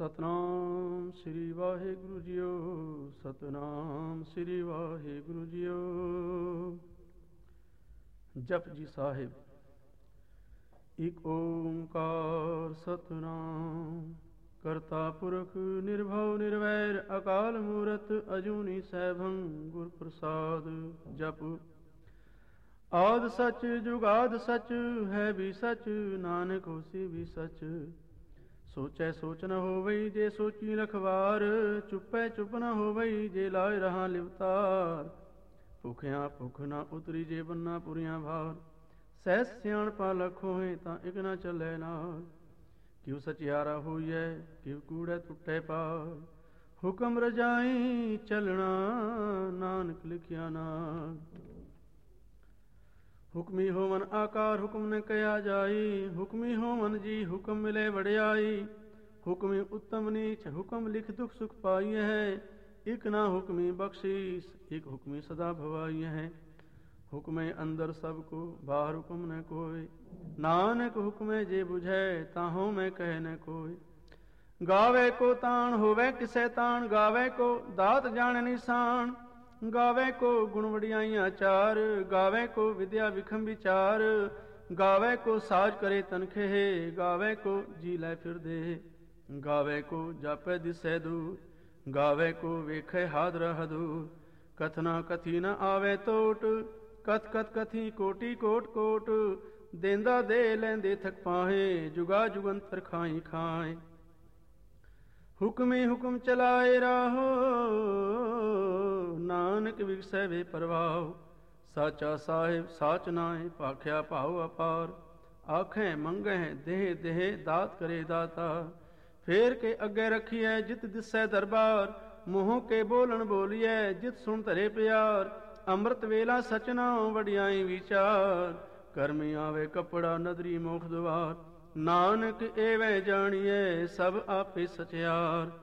ਸਤਨਾਮ ਸ੍ਰੀ ਵਾਹਿਗੁਰੂ ਜੀਓ। ਸਤਨਾਮ ਸ੍ਰੀ ਵਾਹਿਗੁਰੂ ਜੀਓ। ਜਪਜੀ ਸਾਹਿਬ। ਇਕ ਓੰਕਾਰ ਸਤਨਾਮ ਕਰਤਾ ਪੁਰਖ ਨਿਰਭਉ ਨਿਰਵੈਰ ਅਕਾਲ ਮੂਰਤ ਅਜੂਨੀ ਸੈਭੰ ਗੁਰ ਪ੍ਰਸਾਦ। ਜਪ ਆਦਿ ਸਚ ਜੁਗਾਦ ਸਚ ਹੈ ਵੀ ਸਚ ਨਾਨਕ ਹੋਸੀ ਵੀ ਸਚ। ਸੋਚੈ ਸੋਚ ਨ ਹੋਵਈ ਜੇ ਸੋਚੀ ਰਖਵਾਰ ਚੁੱਪੈ ਚੁੱਪ ਨ ਹੋਵਈ ਜੇ ਲਾਇ ਰਹਾ ਲਿਵਤਾਰ। ਭੁਖਿਆ ਭੁਖ ਨ ਉਤਰੀ ਜੇ ਬੰਨਾ ਪੁਰੀਆਂ ਭਾਰ ਸਹਿਸ ਸਿਆਣਪਾ ਲਖ ਹੋਏ ਤਾਂ ਇਕ ਨ ਚੱਲੈ ਨਾਲ। ਕਿਉ ਸਚਿਆਰਾ ਹੋਈਐ ਕਿਉ ਕੂੜੈ ਟੁੱਟੈ ਪਾਰ ਹੁਕਮ ਰਜਾਈ ਚੱਲਣਾ ਨਾਨਕ ਲਿਖਿਆ ਨਾਲ। ਹੁਕਮੀ ਹੋਵਨ ਆਕਾਰ ਹੁਕਮ ਨ ਕਿਆ ਜਾਈ ਹੁਕਮੀ ਹੋਵਨ ਜੀ ਹੁਕਮ ਮਿਲੇ ਵਡਿਆਈ। ਹੁਕਮੀ ਉਤਮ ਨੀਚ ਹੁਕਮ ਲਿਖ ਦੁਖ ਸੁਖ ਪਾਈ ਹੈ ਇਕ ਨਾ ਹੁਕਮੀ ਬਖਸ਼ੀਸ ਇਕ ਹੁਕਮੀ ਸਦਾ ਭਵਾਈ ਹੈ। ਹੁਕਮੇ ਅੰਦਰ ਸਭ ਕੋ ਬਾਹਰ ਹੁਕਮ ਨ ਕੋਇ ਨਾਨਕ ਹੁਕਮੇ ਜੇ ਬੁਝੈ ਤਾਹੋਂ ਮੈਂ ਕਹਿ ਨ ਕੋਇ। ਗਾਵੇ ਕੋ ਤਾਣ ਹੋਵੇ ਕਿਸੇ ਤਾਣ ਗਾਵੇ ਕੋ ਦਾਤ ਜਾਣ ਨਿਸ਼ਾਨ। ਗਾਵੇ ਕੋ ਗੁਣ ਵਡਿਆਈਆਂ ਚਾਰ ਗਾਵੇ ਕੋ ਵਿਦਿਆ ਵਿਖਮ ਵਿਚਾਰ। ਗਾਵੇ ਕੋ ਸਾਜ ਕਰੇ ਤਨਖੇ ਗਾਵੇ ਕੋ ਜੀ ਲੈ ਫਿਰਦੇ। ਗਾਵੇ ਕੋ ਜਾਪੈ ਦਿਸੈ ਦੂਰ ਗਾਵੇ ਕੋ ਵੇਖੈ ਹਾਦਰਾ ਹਦੂਰ। ਕਥਨਾ ਕਥੀ ਨ ਆਵੇ ਟੋਟ ਕਥ ਕਥ ਕਥੀ ਕੋਟੀ ਕੋਟ ਕੋਟ। ਦੇਂਦਾ ਦੇ ਲੈਂਦੇ ਥਕ ਪਾਹੇ ਜੁਗਾ ਜੁਗੰਤਰ ਖਾਈ ਖਾਏ। ਹੁਕਮੀ ਹੁਕਮ ਚਲਾਏ ਰਾਹੋ ਨਾਨਕ ਵਿਗਸੈ ਵੇ ਪ੍ਰਵਾਹ। ਸਾਚਾ ਸਾਹਿਬ ਸਾਚ ਨਾਏ ਭਾਖਿਆ ਭਾਉ ਅਪਾਰ। ਆਖੈ ਮੰਗੈ ਦੇਹ ਦੇਹ ਦਾਤ ਕਰੇ ਦਾਤਾ। ਫੇਰ ਕੇ ਅੱਗੇ ਰੱਖੀਐ ਜਿਤ ਦਿਸੈ ਦਰਬਾਰ। ਮੂੰਹ ਕੇ ਬੋਲਣ ਬੋਲੀਐ ਜਿਤ ਸੁਣ ਧਰੇ ਪਿਆਰ। ਅੰਮ੍ਰਿਤ ਵੇਲਾ ਸਚਨਾਉ ਵਡਿਆਈ ਵਿਚਾਰ। ਕਰਮੀ ਆਵੇ ਕੱਪੜਾ ਨਦਰੀ ਮੋਖ ਦੁਆਰ। ਨਾਨਕ ਏਵੈ ਜਾਣੀਐ ਸਭ ਆਪੇ ਸਚਿਆਰ।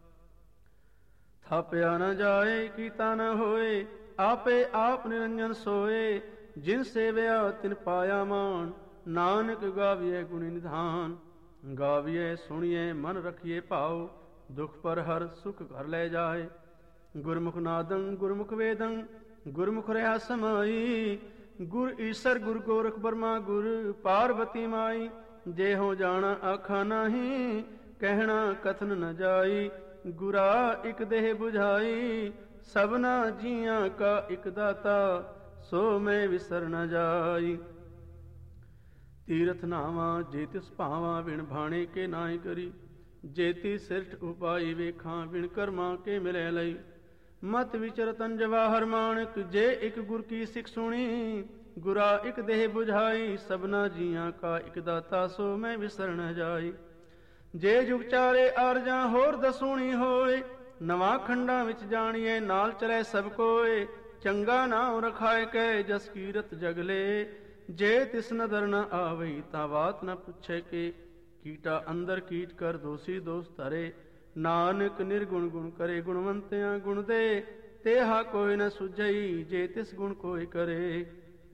ਥਾਪਿਆ ਨ ਜਾਏ ਕੀਤਾ ਨ ਹੋਏ ਆਪੇ ਆਪ ਨਿਰੰਜਨ ਸੋਏ। ਜਿਨ ਸੇਵਿਆ ਤਿਨ ਪਾਇਆ ਮਾਨ ਨਾਨਕ ਗਾਵੀਐ ਗੁਣੀ ਨਿਧਾਨ। ਗਾਵੀਐ ਸੁਣੀਐ ਮਨ ਰਖੀਐ ਭਾਉ ਦੁਖ ਪਰ ਹਰ ਸੁਖ ਘਰ ਲੈ ਜਾਏ। ਗੁਰਮੁਖ ਨਾਦੰ ਗੁਰਮੁਖ ਵੇਦੰ ਗੁਰਮੁਖ ਰਹਾ ਸਮਾਈ। ਗੁਰ ਈਸਰ ਗੁਰ ਗੋਰਖ ਬਰਮਾ ਗੁਰ ਪਾਰਬਤੀ ਮਾਈ। ਜੇ ਹੋ ਜਾਣਾ ਆਖਾ ਨਾਹੀ ਕਹਿਣਾ ਕਥਨ ਨ ਜਾਈ। ਗੁਰਾ ਇਕ ਦੇਹ ਬੁਝਾਈ ਸਭਨਾ ਜੀਆਂ ਕਾ ਇਕ ਦਾਤਾ ਸੋ ਮੈਂ ਵਿਸਰ ਨ ਜਾਈ। ਤੀਰਥ ਨਾਵਾਂ ਜੇ ਤਿਸ ਭਾਵਾਂ ਵਿਣ ਭਾਣੇ ਕੇ ਨਾਇ ਕਰੀ। ਜੇਤੀ ਸਿਰਠ ਉਪਾਈ ਵੇਖਾਂ ਵਿਣ ਕਰਮਾਂ ਕੇ ਮਿਲੈ ਲਈ। ਮਤ ਵਿਚਰਤਨ ਜਵਾਹਰ ਮਾਣਕ ਜੇ ਇਕ ਗੁਰ ਕੀ ਸਿੱਖ ਸੁਣੀ। ਗੁਰਾ ਇਕ ਦੇਹ ਬੁਝਾਈ ਸਭਨਾ ਜੀਆਂ ਕਾ ਇਕ ਦਾਤਾ ਸੋ ਮੈਂ ਵਿਸਰ ਨ ਜਾਈ। ਜੇ ਜੁਗ ਚਾਰੇ ਆਰਜਾਂ ਹੋਰ ਦਸੂਣੀ ਹੋਏ ਨਵਾਂ ਖੰਡਾਂ ਵਿੱਚ ਜਾਣੀਏ ਨਾਲ ਚਲੇ ਸਭ ਕੋਏ। ਚੰਗਾ ਨਾਮ ਰਖਾਏ ਕੈ ਜਸ ਕੀਰਤ ਜਗਲੇ। ਜੇ ਤਿਸ ਨਦਰ ਨ ਆਵਈ ਤਾਂ ਬਾਤ ਨ ਪੁੱਛੇ ਕੇ। ਕੀਟਾ ਅੰਦਰ ਕੀਟ ਕਰ ਦੋਸੀ ਦੋਸ ਧਰੇ। ਨਾਨਕ ਨਿਰਗੁਣ ਗੁਣ ਕਰੇ ਗੁਣਵੰਤਿਆਂ ਗੁਣ ਦੇ। ਤੇਹਾ ਕੋਈ ਨ ਸੁਝਈ ਜੇ ਤਿਸ ਗੁਣ ਕੋਈ ਕਰੇ।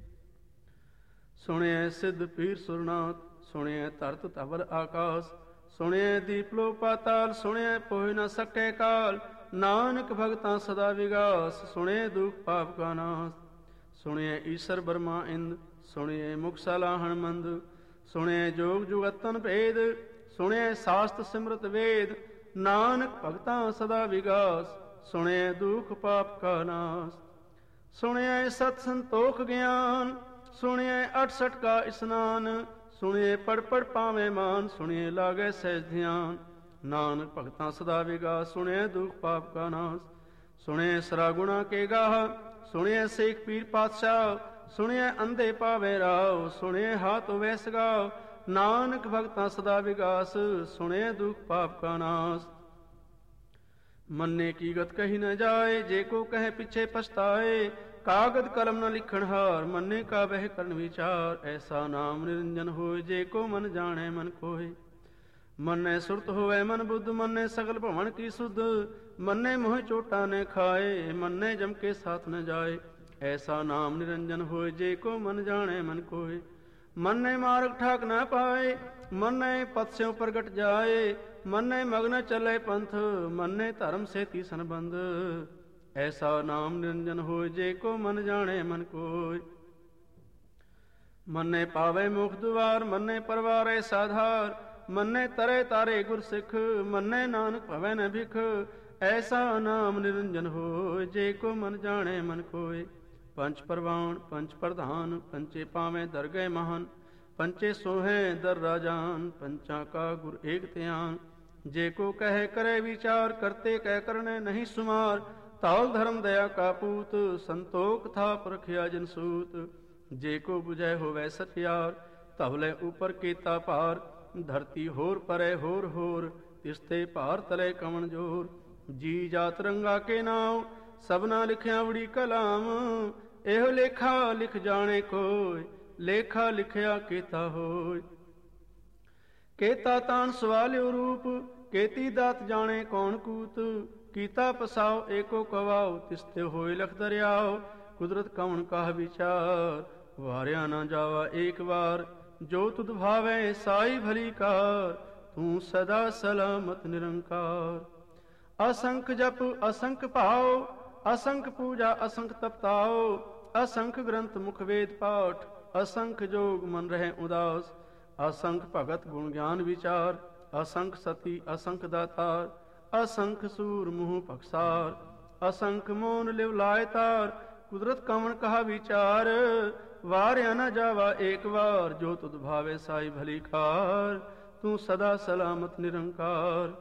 ਸੁਣਿਐ ਸਿੱਧ ਪੀਰ ਸੁਰਨਾਥ ਸੁਣਿਐ ਧਰਤ ਧਵਲ ਆਕਾਸ। ਸੁਣਿਐ ਦੀਪ ਲੋਕ ਪਾਤਾਲ ਸੁਣਿਐ ਪੋਹਿ ਨ ਸਕੈ ਕਾਲ। ਨਾਨਕ ਭਗਤਾਂ ਸਦਾ ਵਿਗਾਸ ਸੁਣਿਐ ਦੁਖ ਪਾਪ ਕਾ ਨਾਸ। ਸੁਣਿਐ ਈਸਰ ਬਰਮਾ ਇੰਦ ਸੁਣਿਐ ਮੁਖ ਸਲਾਹਣ ਮੰਦ। ਸੁਣਿਐ ਜੋਗ ਜੁਗਤਨ ਭੇਦ ਸੁਣਿਐ ਸਾਸਤ ਸਿਮਰਤ ਵੇਦ। ਨਾਨਕ ਭਗਤਾਂ ਸਦਾ ਵਿਗਾਸ ਸੁਣਿਐ ਦੁਖ ਪਾਪ ਕਾ ਨਾਸ। ਸੁਣਿਐ ਸਤ ਸੰਤੋਖ ਗਿਆਨ ਸੁਣਿਐ 68 ਕਾ ਇਸਨਾਨ। ਸੁਣਿਐ ਪੜ ਪੜ ਪਾਵੇਂ ਮਾਨ ਸੁਣਿਐ ਲਾਗੈ ਸਹਿਜ ਧਿਆਨ। ਨਾਨਕ ਭਗਤਾਂ ਸਦਾ ਵਿਗਾਸ ਸੁਣਿਐ ਦੁਖ ਪਾਪ ਕਾ ਨਾਸ। ਸੁਣਿਐ ਸਰਾ ਗੁਣਾ ਕੇ ਗਾਹ ਸੁਣਿਐ ਸੇਖ ਪੀਰ ਪਾਤਸ਼ਾਹ। ਸੁਣਿਐ ਅੰਧੇ ਪਾਵੇ ਰਾਹ ਸੁਣਿਐ ਹਾਥ ਹੋਵੇ ਸਗਾਹ। ਨਾਨਕ ਭਗਤਾਂ ਸਦਾ ਵਿਗਾਸ ਸੁਣਿਐ ਦੁਖ ਪਾਪ ਕਾ ਨਾਸ। ਮੰਨੇ ਕੀ ਗਤ ਕਹੀ ਨ ਜਾਏ ਜੇ ਕੋ ਕਹੇ ਪਿੱਛੇ ਪਛਤਾਏ। ਕਾਗਦ ਕਲਮ ਨ ਲਿਖਣ ਹਾਰ ਮੰਨੇ ਕਾ ਬਹਿ ਕਰਨ ਵਿਚਾਰ। ਐਸਾ ਨਾਮ ਨਿਰੰਜਨ ਹੋਏ ਜੇ ਕੋ ਮਨ ਜਾਣੈ ਮਨ ਕੋਇ। ਮੰਨੇ ਸੁਰਤ ਹੋਵੇ ਮਨ ਬੁੱਧ ਮੰਨੇ ਸਗਲ ਭਵਨ ਕੀ ਸੁਧ। ਮੰਨੇ ਮੋਹ ਚੋਟਾ ਨ ਖਾਏ ਮੰਨੇ ਜਮ ਕੇ ਸਾਥ ਨ ਜਾਏ। ਐਸਾ ਨਾਮ ਨਿਰੰਜਨ ਹੋਏ ਜੇ ਕੋ ਮਨ ਜਾਣੈ ਮਨ ਕੋਇ। ਮੰਨੇ ਮਾਰਗ ਠਾਕ ਨ ਪਾਏ ਮੰਨੇ ਪਤ ਸਿਉ ਪ੍ਰਗਟ ਜਾਏ। ਮੰਨੇ ਮਗਨ ਚੱਲੇ ਪੰਥ, ਮੰਨੇ ਧਰਮ ਸੇਤੀ ਸੰਬੰਧ। ਐਸਾ ਨਾਮ ਨਿਰੰਜਨ ਹੋਇ, ਜੇ ਕੋ ਮਨ ਜਾਣੇ ਮਨ ਕੋਇ। ਮੰਨੇ ਪਾਵੇ ਮੁਖ ਦੁਆਰ, ਮੰਨੇ ਪਰਵਾਰੇ ਸਾਧਾਰ। ਮੰਨੇ ਤਰੇ ਤਾਰੇ ਗੁਰ ਸਿੱਖ, ਮੰਨੇ ਨਾਨਕ ਭਵੈ ਨ ਭਿਖ। ਐਸਾ ਨਾਮ ਨਿਰੰਜਨ ਹੋਇ, ਜੇ ਕੋ ਮਨ ਜਾਣੇ ਮਨ ਕੋਇ। ਪੰਚ ਪਰਵਾਣ ਪੰਚ ਪ੍ਰਧਾਨ, ਪੰਚੇ ਪਾਵੇਂ ਦਰਗਹਿ ਮਹਾਨ। ਪੰਚੇ ਸੋਹੈ ਦਰ ਰਾਜਾਨ, ਪੰਚਾਂ ਕਾ ਗੁਰ ਏਕ ਧਿਆਨ। ਜੇ ਕੋ ਕਹਿ ਕਰੇ ਵਿਚਾਰ, ਕਰਤੇ ਕਹਿ ਕਰਨੇ ਨਹੀਂ ਸੁਮਾਰ। ਧੌਲ ਧਰਮ ਦਇਆ ਕਾ ਪੂਤ, ਸੰਤੋਖ ਥਾਪ ਰਖਿਆ ਜਿਨ ਸੂਤ। ਜੇ ਕੋ ਬੁਝੈ ਹੋਵੈ ਸਚਿਆਰ, ਧਵਲੇ ਉਪਰ ਕੀਤਾ ਭਾਰ। ਧਰਤੀ ਹੋਰ ਪਰੇ ਹੋਰ ਹੋਰ, ਤਿਸਤੇ ਭਾਰ ਤਲੇ ਕਵਣ ਜੋਰ। ਜੀ ਜਾਤ ਰੰਗਾ ਕੇ ਨਾਉ, ਸਭਨਾ ਲਿਖਿਆ ਬੜੀ ਕਲਾਮ। ਇਹੋ ਲੇਖਾ ਲਿਖ ਜਾਣੇ ਕੋਇ, ਲੇਖਾ ਲਿਖਿਆ ਕੀਤਾ ਹੋਇ। ਕੇਤਾ ਤਾਣ ਸਵਾਲਿਓ ਰੂਪ, ਕੇਤੀ ਦਾਤ ਜਾਣੇ ਕੌਣ ਕੂਤ। ਕੀਤਾ ਪਸਾਉ ਏਕੋ ਕਵਾਉ, ਤਿਸਤੇ ਹੋਏ ਲਖ ਦਰਿਆਉ। ਕੁਦਰਤ ਕਵਣ ਕਾਹ ਵਿਚਾਰ, ਵਾਰਿਆ ਨਾ ਜਾਵਾ ਏਕ ਵਾਰ। ਜੋ ਤੁਧ ਭਾਵੈ ਸਾਈ ਭਲੀ ਕਾਰ, ਤੂੰ ਸਦਾ ਸਲਾਮਤ ਨਿਰੰਕਾਰ। ਅਸੰਖ ਜਪ ਅਸੰਖ ਭਾਉ, ਅਸੰਖ ਪੂਜਾ ਅਸੰਖ ਤਪਤਾਉ। ਅਸੰਖ ਗ੍ਰੰਥ ਮੁਖ ਵੇਦ ਪਾਠ, ਅਸੰਖ ਜੋਗ ਮਨ ਰਹਿ ਉਦਾਸ। ਅਸੰਖ ਭਗਤ ਗੁਣ ਗਿਆਨ ਵਿਚਾਰ, ਅਸੰਖ ਸਤੀ ਅਸੰਖ ਦਾਤਾਰ। ਅਸੰਖ ਸੂਰ ਮੂਹ ਪਖਸਾਰ, ਅਸੰਖ ਮੋਨ ਲਿਵ ਲਾਇ ਤਾਰ। ਕੁਦਰਤ ਕਵਣ ਕਹਾ ਵਿਚਾਰ, ਵਾਰਿਆ ਨ ਜਾਵਾ ਏਕ ਵਾਰ। ਜੋ ਤੁਧ ਭਾਵੇ ਸਾਈ ਭਲੀ ਕਾਰ, ਤੂੰ ਸਦਾ ਸਲਾਮਤ ਨਿਰੰਕਾਰ।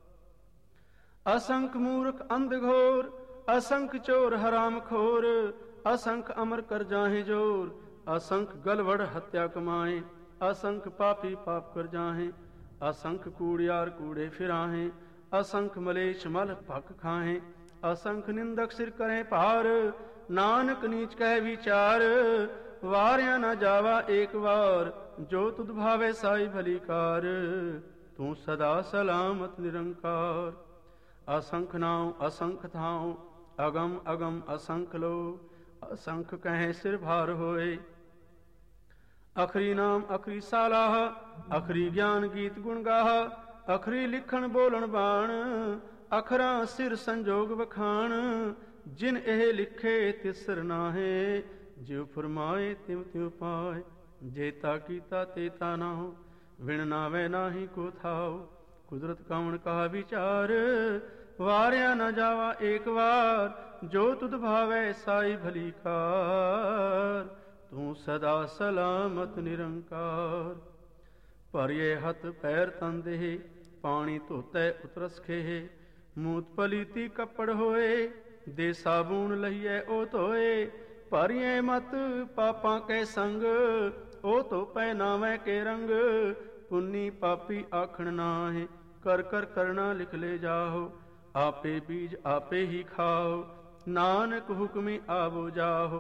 ਅਸੰਖ ਮੂਰਖ ਅੰਧ ਘੋਰ, ਅਸੰਖ ਚੋਰ ਹਰਾਮ ਖੋਰ। ਅਸੰਖ ਅਮਰ ਕਰ ਜਾਹੇ ਜੋਰ, ਅਸੰਖ ਗਲਵੜ ਹੱਤਿਆ ਕਮਾਏ। ਅਸੰਖ ਪਾਪੀ ਪਾਪ ਕਰ ਜਾਹੇ, ਅਸੰਖ ਕੂੜਿਆਰ ਕੂੜੇ ਫਿਰਾਹੇ। ਅਸੰਖ ਮਲੇਛ ਮਲ ਭਕ ਖਾਹੇ, ਅਸੰਖ ਨਿੰਦਕ ਸਿਰ ਕਰੇ ਭਾਰ। ਨਾਨਕ ਨੀਚ ਕਹਿ ਵਿਚਾਰ, ਵਾਰਿਆ ਨਾ ਜਾਵਾ ਏਕ ਵਾਰ। ਜੋ ਤੁਧ ਭਾਵੇ ਸਾਈ ਭਲੀ ਕਾਰ, ਤੂੰ ਸਦਾ ਸਲਾਮਤ ਨਿਰੰਕਾਰ। ਅਸੰਖ ਨਾਉ ਅਸੰਖ ਥਾਉ, ਅਗਮ ਅਗਮ ਅਸੰਖ ਲੋ। ਅਸੰਖ ਕਹੈ ਸਿਰ ਭਾਰ ਹੋਏ। ਅਖਰੀ ਨਾਮ ਅਖਰੀ ਸਾਲਾਹ, ਅਖਰੀ ਗਿਆਨ ਗੀਤ ਗੁਣ ਗਾਹ। ਅਖਰੀ ਲਿਖਣ ਬੋਲਣ ਬਾਣ, ਅਖਰਾਂ ਸਿਰ ਸੰਜੋਗ ਵਖਾਣ। ਜਿਨ ਇਹ ਲਿਖੇ ਤਿਸਰ ਨਾਹੇ, ਜਿਉ ਫਰਮਾਏ ਤਿਵ ਤਿਉ ਪਾਏ। ਜੇਤਾ ਕੀਤਾ ਤੇਤਾ ਨਾਉ, ਵਿਣ ਨਾਵੇ ਨਾਹੀ ਕੋ ਥਾਉ। ਕੁਦਰਤ ਕਵਣ ਕਹਾ ਵਿਚਾਰ, ਵਾਰਿਆ ਨ ਜਾਵਾ ਏਕ ਵਾਰ। ਜੋ ਤੁਧ ਭਾਵੈ ਸਾਈ ਭਲੀ ਕਾਰ, ਤੂੰ ਸਦਾ ਸਲਾਮਤ ਨਿਰੰਕਾਰ। ਭਰਿਏ ਹੱਥ ਪੈਰ ਤਨ ਦੇਹ, ਪਾਣੀ ਧੋਤੈ ਉਤਰਸ ਖੇਹ। ਮੂਤ ਪਲੀਤੀ ਕੱਪੜ ਹੋਏ, ਦੇ ਸਾਬੂਨ ਲਈਐ ਉਹ ਧੋਏ। ਭਰੀਏ ਮਤ ਪਾਪਾਂ ਕੈ ਸੰਗ, ਉਹ ਧੋ ਪਹਿਨਾਵੈ ਕੇ ਰੰਗ। ਪੁੰਨੀ ਪਾਪੀ ਆਖਣ ਨਾਹੀ, ਕਰ ਕਰ ਕਰਣਾ ਲਿਖ ਲੈ ਜਾਹੋ। ਆਪੇ ਬੀਜ ਆਪੇ ਹੀ ਖਾਓ, ਨਾਨਕ ਹੁਕਮੀ ਆਵੋ ਜਾਹੋ।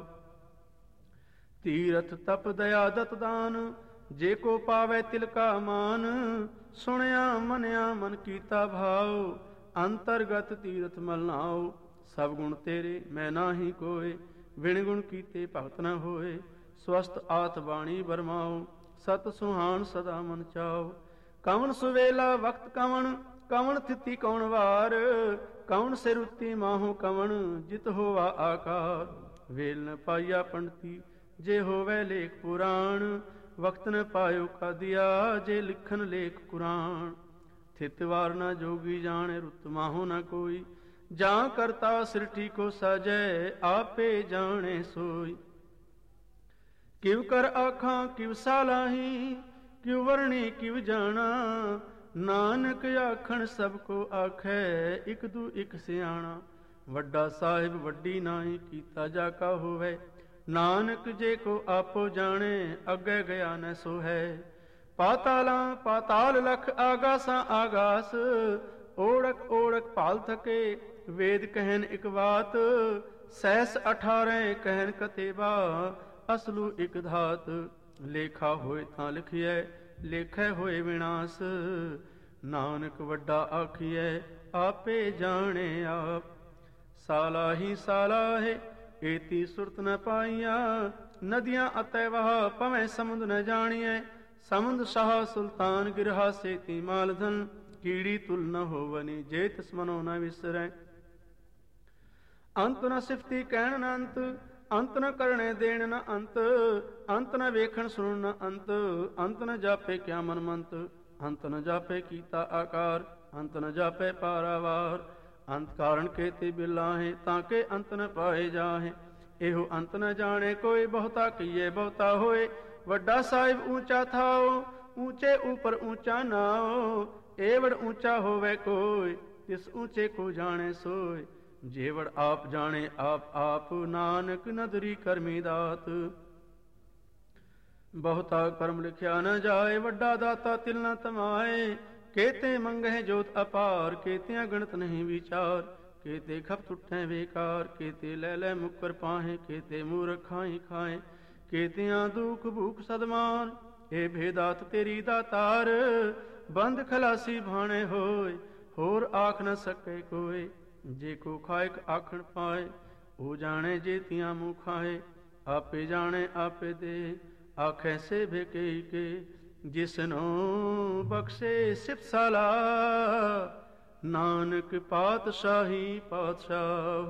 ਤੀਰਥ ਤਪ ਦਇਆ ਦਤ ਦਾਨ, ਜੇ ਕੋ ਪਾਵੇ ਤਿਲ ਕਾ ਮਾਨ। ਸੁਣਿਆ ਮੰਨਿਆ ਮਨ ਕੀਤਾ ਭਾਉ, ਅੰਤਰਗਤ ਤੀਰਥ ਮਲ ਨਾਉ। ਸਭ ਗੁਣ ਤੇਰੇ ਮੈਂ ਨਾਹੀ ਕੋਏ, ਵਿਣ ਗੁਣ ਕੀਤੇ ਭਗਤ ਨ ਹੋਏ। ਸਵਸਤ ਆਤ ਬਾਣੀ ਬਰਮਾਓ, ਸਤ ਸੁਹਾਣ ਸਦਾ ਮਨ ਚਾਓ। ਕਵਣ ਸੁਵੇਲਾ ਵਕਤ ਕਵਣ, ਕਵਣ ਥਿਤੀ ਕੌਣ ਵਾਰ। ਕਵਣ ਸਿਰ ਉੱਤੀ ਮਾਹੋ ਕਵਣ, ਜਿਤ ਹੋਵਾ ਆਕਾਰ। ਵੇਲ ਨ ਪਾਈਆ ਪੰਡਤੀ, ਜੇ ਹੋਵੇ ਲੇਖ ਪੁਰਾਣ। ਵਕਤ ਨ ਪਾਇਓ ਕਾਦੀਆ, ਜੇ ਲਿਖਨ ਲੇਖ ਕੁਰਾਨ। ਥਿਤ ਵਾਰ ਨ ਜੋਗੀ ਜਾਣੇ, ਰੁੱਤ ਮਾਹੋ ਨ ਕੋਈ। ਜਾਂ ਕਰਤਾ ਸਿਰਠੀ ਕੋ ਸਾਜੈ, ਆਪੇ ਜਾਣੇ ਸੋਈ। ਕਿਵ ਕਰ ਆਖਾਂ ਕਿਵ ਸਾਲਾਹੀ, ਕਿਵ ਵਰਣੀ ਕਿਵ ਜਾਣਾ। ਨਾਨਕ ਆਖਣ ਸਭ ਕੋ ਆਖੈ, ਇਕ ਦੂ ਇਕ ਸਿਆਣਾ। ਵੱਡਾ ਸਾਹਿਬ ਵੱਡੀ ਨਾਹੀ, ਕੀਤਾ ਜਾ ਕਾ ਹੋਵੇ। ਨਾਨਕ ਜੇ ਕੋ ਆਪੋ ਜਾਣੇ, ਅੱਗੇ ਗਿਆ ਨ ਸੋ ਹੈ। ਪਾਤਾਲਾਂ ਪਾਤਾਲ ਲਖ, ਆਗਾਸਾਂ ਆਗਾਸ। ਓੜਕ ਓੜਕ ਭਾਲ ਥਕੇ, ਵੇਦ ਕਹਿਨ ਇਕ ਬਾਤ। ਸਹਿਸ 18 ਕਹਿਨ ਕਤੇਬਾ, ਅਸਲੂ ਇਕ ਧਾਤ। ਲੇਖਾ ਹੋਏ ਤਾਂ ਲਿਖੀਐ, ਲੇਖੈ ਹੋਏ ਵਿਨਾਸ਼। ਨਾਨਕ ਵੱਡਾ ਆਖੀਐ, ਆਪੇ ਜਾਣੇ ਆਪ। ਸਾਲਾਹੀ ਸਾਲਾਹੇ, ਏਤੀ ਸੁਰਤ ਨ ਪਾਈਆ। ਨਦੀਆਂ ਅਤੈ ਵਹਾ, ਭਵੇਂ ਸਮੁੰਦ ਨ ਜਾਣੀਐ। ਸਮੁੰਦ ਸ਼ਾਹ ਸੁਲਤਾਨ ਗਿਰਹਾ, ਸੇਤੀ ਮਾਲਧਨ। ਕੀੜੀ ਤੁਲ ਨ ਹੋਵਨੀ, ਜੇ ਤਿਸ ਮਨੋ ਨ ਵਿਸਰੈ। ਅੰਤ ਨ ਸਿਫਤੀ ਕਹਿਣ ਨ ਅੰਤ, ਅੰਤ ਨ ਕਰਣੇ ਦੇਣ ਨ ਅੰਤ, ਅੰਤ ਨ ਵੇਖਣ ਸੁਣਨ ਨ ਅੰਤ, ਅੰਤ ਨ ਜਾਪੇ ਕਿਆ ਮਨ ਮੰਤ, ਅੰਤ ਨ ਜਾਪੇ ਕੀਤਾ ਆਕਾਰ, ਅੰਤ ਨ ਜਾਪੇ ਪਾਰਾਵਾਰ, ਅੰਤ ਕਾਰਨ ਕੇਤੇ ਬਿਲਾਹੇ, ਤਾਂ ਕੇ ਅੰਤ ਨ ਪਾਏ ਜਾਹੇ। ਇਹੋ ਅੰਤ ਨ ਜਾਣੇ ਕੋਈ, ਬਹੁਤਾ ਕੀਏ ਬਹੁਤਾ ਹੋਏ, ਵੱਡਾ ਸਾਹਿਬ ਊਚਾ ਥਾਓ, ਊਚੇ ਉਪਰ ਊਚਾ ਨਾਓ, ਏਵੜ ਊਚਾ ਹੋਵੇ ਕੋਈ, ਤਿਸ ਊਚੇ ਕੋ ਜਾਣੇ ਸੋਏ। ਜੇਵੜ ਆਪ ਜਾਣੇ ਆਪ ਆਪ, ਨਾਨਕ ਨਦਰੀ ਕਰਮੀ ਦਾਤ। ਬਹੁਤਾ ਕਰਮ ਲਿਖਿਆ ਨ ਜਾਏ, ਵੱਡਾ ਦਾਤਾ ਤਿਲ ਨ ਤਮਾਏ, ਕੇਤੇ ਮੰਗਹਿ ਜੋਤ ਅਪਾਰ, ਕੇਤਿਆਂ ਗਣਤ ਨਹੀਂ ਵਿਚਾਰ, ਕੇਤੇ ਖਪ ਟੁੱਟੈ ਬੇਕਾਰ, ਕੇਤੇ ਲੈ ਲੈ ਮੁਕਰ ਪਾਹੇ, ਕੇਤੇ ਮੂਰਖ ਖਾਈ ਖਾਏ, ਕੇਤਿਆਂ ਦੁਖ ਭੂਖ ਸਦਮਾਨ। ਇਹ ਭੇਦਾਤ ਤੇਰੀ ਦਾਤਾਰ, ਬੰਦ ਖਲਾਸੀ ਭਾਣੇ ਹੋਏ, ਹੋਰ ਆਖ ਨ ਸਕੇ ਕੋਏ। ਜੇ ਕੋ ਖਾਇਕ ਆਖਣ ਪਾਏ, ਉਹ ਜਾਣੇ ਜੇਤੀਆਂ ਮੂੰਹ ਖਾਏ, ਆਪੇ ਜਾਣੇ ਆਪੇ ਦੇ, ਆਖੈ ਸੇ ਭੇਕੇ ਕੇ, ਜਿਸਨੋ ਬਖਸ਼ੇ ਸਿਫਸਾਲਾ, ਨਾਨਕ ਪਾਤਸ਼ਾਹੀ ਪਾਤਸ਼ਾਹ।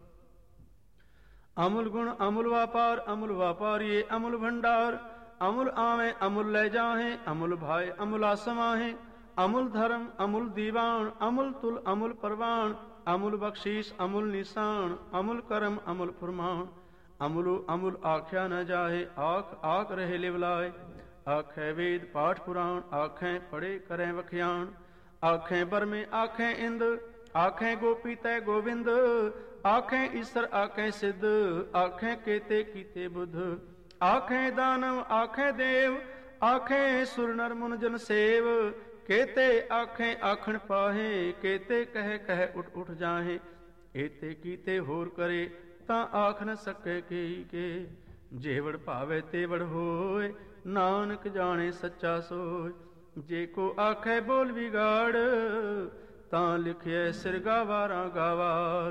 ਅਮੁਲ ਗੁਣ ਅਮੁਲ ਵਾਪਾਰ, ਅਮੁਲ ਵਾਪਾਰੀਏ ਅਮੁਲ ਭੰਡਾਰ, ਅਮੁਲ ਆਵੇਂ ਅਮੁਲ ਲੈ ਜਾਹੇ, ਅਮੁਲ ਭਾਏ ਅਮੁਲਾ ਸਮਾਹੇ, ਅਮੁਲ ਧਰਮ ਅਮੁਲ ਦੀਵਾਨ, ਅਮੁਲ ਤੁਲ ਅਮੁਲ ਪਰਵਾਨ, ਅਮੁਲ ਬਖਸ਼ੀਸ਼ ਅਮੁਲ ਨਿਸ਼ਾਨ, ਅਮੁਲ ਕਰਮ ਅਮੁਲ ਫੁਰਮਾਨ। ਅਮੁਲੋ ਅਮੁਲ ਆਖਿਆ ਨ ਜਾਹੇ, ਆਖ ਆਖ ਰਹੇ ਲਿਵਲਾਏ, ਆਖੈ ਵੇਦ ਪਾਠ ਪੁਰਾਣ, ਆਖੈ ਪੜੇ ਕਰੈ ਵਖਿਆਣ, ਆਖੈ ਬਰਮੇ ਆਖੈ ਇੰਦ, ਆਖੈ ਗੋਪੀ ਤੈ ਗੋਵਿੰਦ, ਆਖੈ ਈਸਰ ਆਖੈ ਸਿੱਧ, ਆਖੈ ਕੇਤੇ ਕੀਤੇ ਬੁੱਧ, ਆਖੈ ਦਾਨਵ ਆਖੈ ਦੇਵ, ਆਖੈ ਸੁਰ ਨਰ ਮੁਨ ਜਨ ਸੇਵ, ਕੇਤੇ ਆਖੈ ਆਖਣ ਪਾਹੇ, ਕੇਤੇ ਕਹਿ ਕਹਿ ਉਠ ਉਠ ਜਾਹੇ, ਏਤੇ ਕੀਤੇ ਹੋਰ ਕਰੇ, ਤਾਂ ਆਖ ਨ ਸਕੇ ਕੀ ਕੇ। ਜੇਵੜ ਭਾਵੇ ਤੇਵੜ ਹੋਏ, ਨਾਨਕ ਜਾਣੇ ਸੱਚਾ ਸੋਏ। ਜੇ ਕੋ ਆਖੈ ਬੋਲ ਵਿਗਾੜ, ਤਾਂ ਲਿਖਿਐ ਸਿਰ ਗਾਵਾਰਾਂ ਗਾਵਾਰ।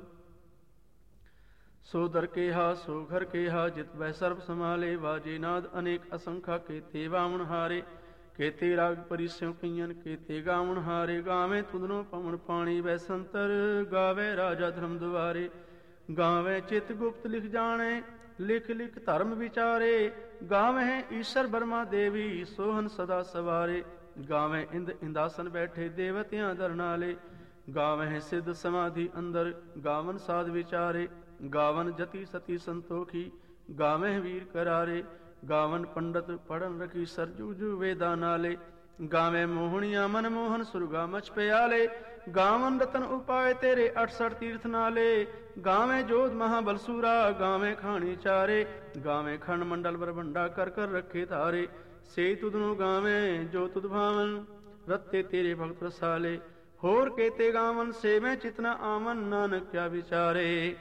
ਸੋ ਦਰ ਕੇਹਾ ਸੋ ਘਰ ਕੇਹਾ, ਜਿਤ ਬੈ ਸਰਬ ਸਮਾਲੇ, ਵਾਜੇ ਨਾਦ ਅਨੇਕ ਅਸੰਖਾ, ਕੇਤੇ ਵਾਵਣ ਹਾਰੇ, ਕੇਤੇ ਰਾਗ ਪਰਿਸਿਉ ਕਈਨ, ਕੇਤੇ ਗਾਵਣ ਹਾਰੇ। ਗਾਵੇਂ ਤੁਧਨੋ ਪਵਨ ਪਾਣੀ ਬੈ ਸੰਤਰ, ਗਾਵੇ ਰਾਜਾ ਧਰਮ ਦੁਆਰੇ, ਗਾਵੇ ਚਿਤ ਗੁਪਤ ਲਿਖ ਜਾਣੇ, ਲਿਖ ਲਿਖ ਧਰਮ ਵਿਚਾਰੇ, ਗਾਵੇਂ ਈਸ਼ਰ ਬਰਮਾ ਦੇਵੀ, ਸੋਹਨ ਸਦਾ ਸਵਾਰੇ, ਗਾਵੇਂ ਇੰਦ ਇੰਦਾਸਨ ਬੈਠੇ ਦੇਵਤਿਆਂ ਦਰਨਾਲੇ, ਗਾਵੇਂ ਸਿੱਧ ਸਮਾਧੀ ਅੰਦਰ, ਗਾਵਨ ਸਾਧ ਵਿਚਾਰੇ, ਗਾਵਨ ਜਤੀ ਸਤੀ ਸੰਤੋਖੀ, ਗਾਵੇਂ ਵੀਰ ਕਰਾਰੇ, ਗਾਵਨ ਪੰਡਤ ਪੜਨ ਰਖੀ ਸਰਜੂ ਜੂ ਵੇਦਾ ਨਾਲੇ, ਗਾਵੇਂ ਮੋਹਣੀਆਂ ਮਨ ਮੋਹਨ ਸੁਰਗਾ ਮਚ ਪਿਆਲੇ, ਗਾਵਨ ਰਤਨ ਉਪਾਏ ਤੇਰੇ 68 ਤੀਰਥ ਨਾਲੇ, ਗਾਵੇਂ ਜੋਧ ਮਹਾਬਲ ਸੂਰਾ, ਗਾਵੇਂ ਖਾਣੀ ਚਾਰੇ, ਗਾਵੇਂ ਖੰਡ ਮੰਡਲ ਬਰਭੰਡਾ ਕਰ ਕਰ ਰੱਖੇ ਧਾਰੇ, ਸੇ ਤੁਧਨੋਂ ਗਾਵੇਂ ਜੋ ਤੁਧ ਭਾਵਨ, ਰਤੇ ਤੇਰੇ ਭਗਤ ਰਸਾਲੇ, ਹੋਰ ਕੇਤੇ ਗਾਵਨ ਸੇਵੇਂ ਚਿਤਨਾ ਆਵਨ, ਨਾਨਕ ਕਿਆ ਵਿਚਾਰੇ।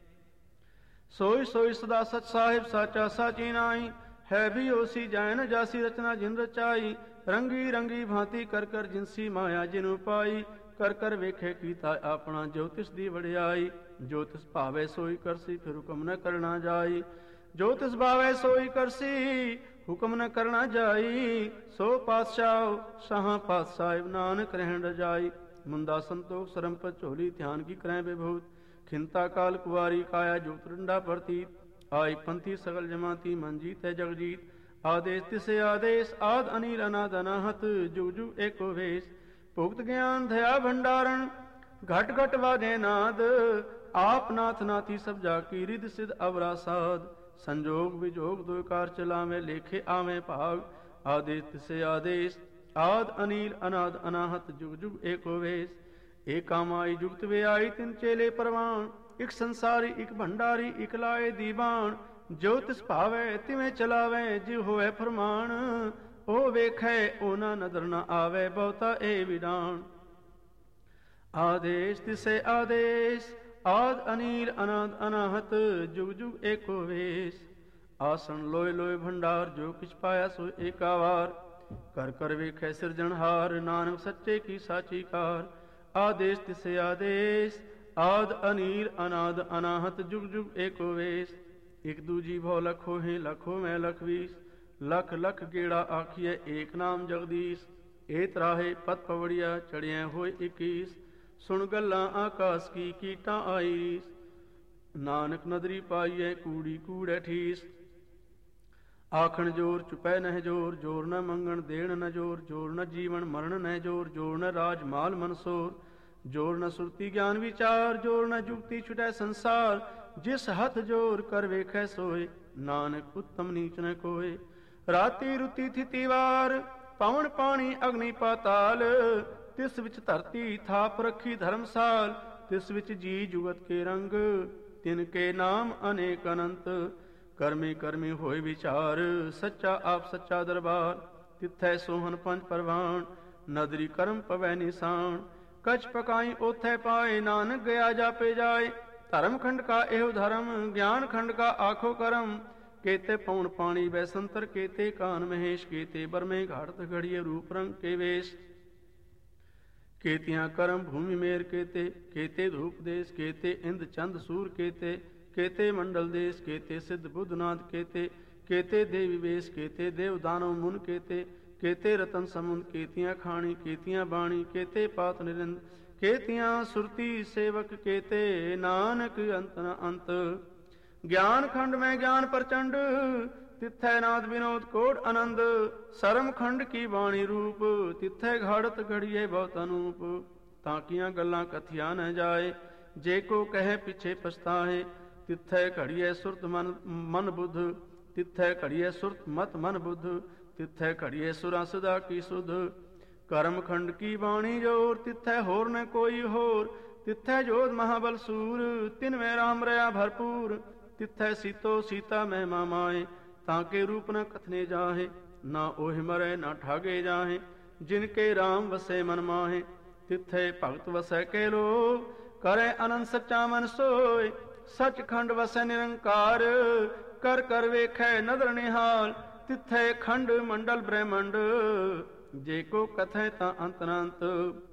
ਸੋਈ ਸੋਈ ਸਦਾ ਸਚ ਸਾਹਿਬ ਸਾਚਾ ਸਾਚੀ ਨਾਈ, ਹੈ ਵੀ ਹੋਸੀ ਜਾਇ ਨ ਜਾਸੀ, ਰਚਨਾ ਜਿਨ ਰਚਾਈ, ਰੰਗੀ ਰੰਗੀ ਭਾਂਤੀ ਕਰ ਕਰ ਜਿਨਸੀ ਮਾਇਆ ਜਿਨੁ ਪਾਈ, ਕਰ ਕਰ ਵੇਖੇ ਕੀਤਾ ਆਪਣਾ, ਜੋ ਤਿਸ ਦੀ ਵਡਿਆਈ, ਜੋ ਤਿਸ ਭਾਵੇ ਸੋਈ ਕਰਸੀ, ਫਿਰ ਹੁਕਮ ਨ ਕਰਨਾ ਜਾਈ, ਜੋ ਤਿਸ ਭਾਵੇ ਸੋਈ ਕਰਸੀ, ਹੁਕਮ ਨ ਕਰਨਾ ਜਾਈ। ਸੋ ਪਾਤਸ਼ਾਹ ਸ਼ਾਹਾਂ ਪਾਤਸ਼ਾਹਿਬ, ਨਾਨਕ ਰਹਿਣ ਰਜਾਈ, ਮੁੰਦਾ ਸੰਤੋਖ ਸਰਮ ਪਰ ਝੋਲੀ, ਧਿਆਨ ਕੀ ਕਰੈ ਵਿਭੂਤ, ਖਿੰਤਾ ਕਾਲ ਕੁਵਾਰੀ ਕਾਇਆ, ਜੋ ਟੰਡਾ ਪ੍ਰਤੀਤ, ਆਈ ਪੰਥੀ ਸਗਲ ਜਮਾਤੀ, ਮਨ ਜੀਤੈ ਜਗਜੀਤ, ਆਦੇਸ਼ ਤਿਸੇ ਆਦੇਸ਼, ਆਦ ਅਨੀਲ ਅਨਾਦ ਅਨਾਹਤ, ਜੁਗ ਜੁਗ ਏਕੋ ਵੇਸ਼, ਭੁਗਤ ਗਿਆਨ ਧਿਆ ਭੰਡਾਰਨ, ਘਟ ਘਟ ਵਾਜੇ ਨਾਦ, ਆਪ ਨਾਥ ਨਾਥੀ ਸਭ ਜਾ ਕੀ, ਰਿਧ ਸਿਧ ਅਵਰਾ ਸਾਧ, ਸੰਜੋਗ ਵਿਜੋਗ ਦੁਇ ਕਾਰ ਚਲਾਵੇਂ, ਲੇਖੇ ਆਵੇਂ ਭਾਗ, ਆਦੇਸ਼ ਤਿਸੇ ਆਦੇਸ਼, ਆਦ ਅਨੀਲ ਅਨਾਦ ਅਨਾਹਤ, ਜੁਗ ਜੁਗ ਏਕੋ ਵੇਸ਼, ਏਕਾ ਮਾਈ ਜੁਗਤ ਵੇ ਆਈ, ਤਿਨ ਚੇਲੇ ਪਰਵਾਨ, ਇਕ ਸੰਸਾਰੀ ਇਕ ਭੰਡਾਰੀ, ਇਕ ਲਾਏ ਦੀਵਾਨ, ਜੋ ਤਿਸ ਭਾਵੇ ਤਿਵੇਂ ਚਲਾਵੇ, ਜਿ ਹੋਵੇ ਫਰਮਾਨ, ਉਹ ਵੇਖੈ ਉਹ ਨਾ ਨਦਰ ਨ ਆਵੇ, ਬਹੁਤਾ ਇਹ ਵਿਡਾਨ। ਆਦੇਸ਼ ਤਿਸੇ ਆਦੇਸ਼, ਆਦ ਅਨੀਲ ਅਨਾਦ ਅਨਾਹਤ, ਜੁਗ ਜੁਗ ਏਕੋ ਵੇਸ਼, ਆਸਣ ਲੋਏ ਲੋਏ ਭੰਡਾਰ, ਜੋ ਕਿਛ ਪਾਇਆ ਸੋ ਏਕਾ ਵਾਰ, ਕਰ ਕਰ ਵੇਖੈ ਸਿਰਜਣਹਾਰ, ਨਾਨਕ ਸੱਚੇ ਕੀ ਸਾਚੀ ਕਾਰ। ਆਦੇਸ਼ ਤਿਸੇ ਆਦੇਸ਼, ਆਦ ਅਨੀਲ ਅਨਾਦ ਅਨਾਹਤ, ਜੁਗ ਜੁਗ ਏਕੋ ਵੇਸ਼, ਇਕ ਦੂਜੀ ਭਉ ਲਖੋ ਹੈ, ਲਖੋ ਮੈਂ ਲਖ ਵੀਸ, ਲਖ ਲਖ ਗੇੜਾ ਆਖੀਐ, ਏਕ ਨਾਮ ਜਗਦੀਸ਼, ਏ ਤਰਾਹੇ ਪਤ ਪਵੜੀਆ ਚੜਿਆ ਹੋਏ 21। ਸੁਣ ਗੱਲਾਂ ਆਕਾਸ ਕੀ ਕੀਟਾਂ ਆਈ। ਨਾਨਕ ਨਦਰੀ ਪਾਈਐ ਕੂੜੀ ਕੂੜੈ ਠੀਸ। ਆਖਣ ਜੋਰ ਚੁਪੈ ਨਹਿ ਜੋਰ, ਜੋਰ ਨ ਮੰਗਣ ਦੇਣ ਨ ਜੋਰ, ਜੋਰ ਨ ਜੀਵਨ ਮਰਨ ਨਹਿ ਜੋਰ, ਜੋਰ ਨ ਰਾਜ ਮਾਲ ਮਨਸੋਰ, ਜੋਰ ਨ ਸੁਰਤੀ ਗਿਆਨ ਵਿਚਾਰ, ਜੋਰ ਨ ਜੁਗਤੀ ਛੁਟੈ ਸੰਸਾਰ। ਜਿਸ ਹੱਥ ਜੋਰ ਕਰ ਵੇਖੈ ਸੋਏ, ਨਾਨਕ ਉੱਤਮ ਨੀਚ ਨ ਕੋਏ। ਰਾਤੀ ਰੁਤੀ ਥਿਤੀ ਵਾਰ, ਪਵਨ ਪਾਣੀ ਅਗਨੀ ਪਾਤਾਲ, ਤਿਸ ਵਿੱਚ ਧਰਤੀ ਥਾਪ ਰੱਖੀ ਧਰਮਸਾਲ। ਤਿਸ ਵਿੱਚ ਜੀ ਜੁਗਤ ਕੇ ਰੰਗ, ਤਿਨ ਕੇ ਨਾਮ ਅਨੇਕ ਅਨੰਤ। ਕਰਮੀ ਕਰਮੀ ਹੋਏ ਵਿਚਾਰ, ਸੱਚਾ ਆਪ ਸੱਚਾ ਦਰਬਾਰ। ਤਿੱਥੈ ਸੋਹਨ ਪੰਜ ਪਰਵਾਨ, ਨਦਰੀ ਕਰਮ ਪਵੈ ਨਿਸ਼ਾਨ। ਕਛ ਪਕਾਈ ਓਥੈ ਪਾਏ, ਨਾਨਕ ਗਿਆ ਜਾਪੇ ਜਾਏ। ਧਰਮ ਖੰਡ ਕਾ ਇਹੋ ਧਰਮ, ਗਿਆਨ ਖੰਡ ਕਾ ਆਖੋ ਕਰਮ। ਕੇਤੇ ਪਉਣ ਪਾਣੀ ਬੈਸੰਤਰ, ਕੇਤੇ ਕਾਨ ਮਹੇਸ਼, ਕੇਤੇ ਬਰਮੇ ਘਾੜਤ ਘੜੀਏ ਰੂਪ ਰੰਗ ਕੇ ਵੇਸ਼। ਕੇਤਿਆਂ ਕਰਮ ਭੂਮि ਮੇਰ ਕੇਤੇ, ਕੇਤੇ ਧੂਪ ਦੇਸ਼, ਕੇਤੇ ਇੰਦ ਚੰਦ ਸੂਰ ਕੇਤੇ, ਕੇਤੇ ਮੰਡਲ ਦੇਸ਼, ਕੇਤੇ ਸਿੱਧ ਬੁੱਧ ਨਾਦ ਕੇਤੇ, ਕੇਤੇ ਦੇਵੀ ਵੇਸ਼, ਕੇਤੇ ਦੇਵ ਦਾਨਵ ਮੁਨ ਕੇਤੇ, ਕੇਤੇ ਰਤਨ ਸਮੁੰਦ, ਕੇਤੀਆਂ ਖਾਣੀ, ਕੇਤੀਆਂ ਬਾਣੀ, ਕੇਤੇ ਪਾਤ ਨਿਰਿੰਦ, ਕੇਤੀਆਂ ਸੁਰਤੀ ਸੇਵਕ ਕੇਤੇ, ਨਾਨਕ ਅੰਤ ਨ ਅੰਤ। ਗਿਆਨ ਖੰਡ ਮੈਂ ਗਿਆਨ ਪ੍ਰਚੰਡ, ਤਿੱਥੈ ਨਾਦ ਵਿਨੋਦ ਕੋਟ ਆਨੰਦ। ਸਰਮ ਖੰਡ ਕੀ ਬਾਣੀ ਰੂਪ, ਤਿੱਥੈ ਘੜਤ ਘੜੀਏ ਬਹੁਤ ਅਨੂਪ। ਤਾਂ ਕੀਆਂ ਗੱਲਾਂ ਕਥਿਆ ਨ ਜਾਏ, ਜੇ ਕੋ ਕਹੇ ਪਿਛੇ ਪਛਤਾਹੇ। ਤਿੱਥੈ ਘੜੀਏ ਸੁਰਤ ਮਨ ਬੁੱਧ, ਤਿੱਥੈ ਘੜੀਏ ਸੁਰਤ ਮਤ ਮਨ ਬੁੱਧ, ਤਿੱਥੈ ਘੜੀਏ ਸੁਰਾਂ ਸਦਾ ਕੀ ਸੁਧ। ਕਰਮ ਖੰਡ ਕੀ ਬਾਣੀ ਜੋਰ, ਤਿੱਥੈ ਹੋਰ ਨ ਕੋਈ ਹੋਰ, ਤਿੱਥੈ ਜੋਧ ਮਹਾਬਲ ਸੂਰ, ਤਿਨ ਮੈਂ ਰਾਮ ਰਹਾ ਭਰਪੂਰ। ਤਿੱਥੈ ਸੀਤੋ ਸੀਤਾ ਮਹਿਮਾ ਮਾਏ, ਤਾਂ ਕੇ ਰੂਪ ਨ ਕਥਨੇ ਜਾਹੇ। ਨਾ ਉਹੇ ਮਰੈ ਨਾ ਠਾਗੇ ਜਾਹੇ, ਜਿਨ ਕੇ ਰਾਮ ਵਸੈ ਮਨ ਮਾਹੇ। ਤਿੱਥੈ ਭਗਤ ਵਸੈ ਕੇ ਲੋ, ਕਰੈ ਅਨੰਦ ਸੱਚਾ ਮਨ ਸੋਏ। ਸੱਚਖੰਡ ਵਸੈ ਨਿਰੰਕਾਰ, ਕਰ ਕਰ ਵੇਖੈ ਨਦਰ ਨਿਹਾਲ। ਤਿੱਥੈ ਖੰਡ ਮੰਡਲ ਬ੍ਰਹਮੰਡ, ਜੇ ਕੋ ਕਥੈ ਤਾਂ ਅੰਤ ਨ ਅੰਤ।